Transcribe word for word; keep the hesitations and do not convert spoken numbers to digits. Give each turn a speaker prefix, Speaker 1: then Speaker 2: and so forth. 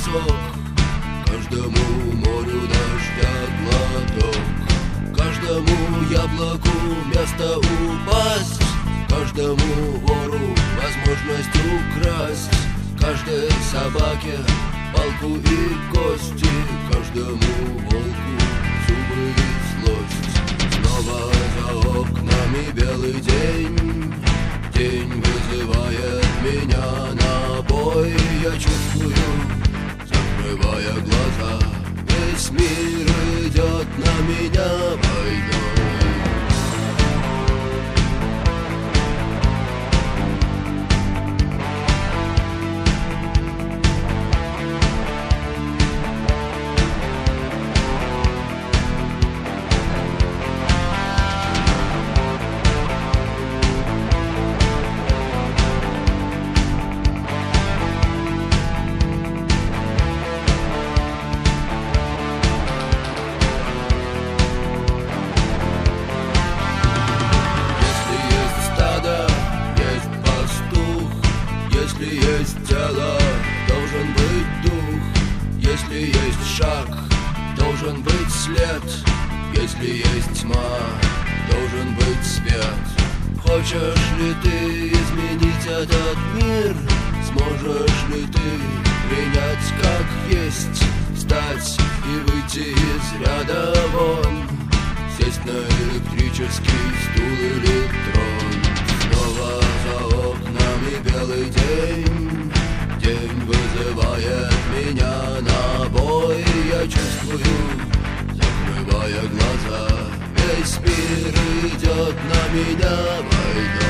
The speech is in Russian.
Speaker 1: песок, каждому морю дождя глоток, каждому яблоку место упасть, каждому вору возможность украсть, каждой собаке палку и кости, каждому волку зубы и злость. Снова за окнами белый день, день вызывает меня на бой. Я чувствую, закрывая глаза, весь мир идет на меня войной. Если есть тело, должен быть дух. Если есть шаг, должен быть след. Если есть тьма, должен быть свет. Хочешь ли ты изменить этот мир? Сможешь ли ты принять как есть? Встать и выйти из ряда вон, сесть на электрический стул или трон. Снова за окнами белый день, день вызывает меня на бой. Я чувствую, закрывая глаза, весь мир идет на меня войной.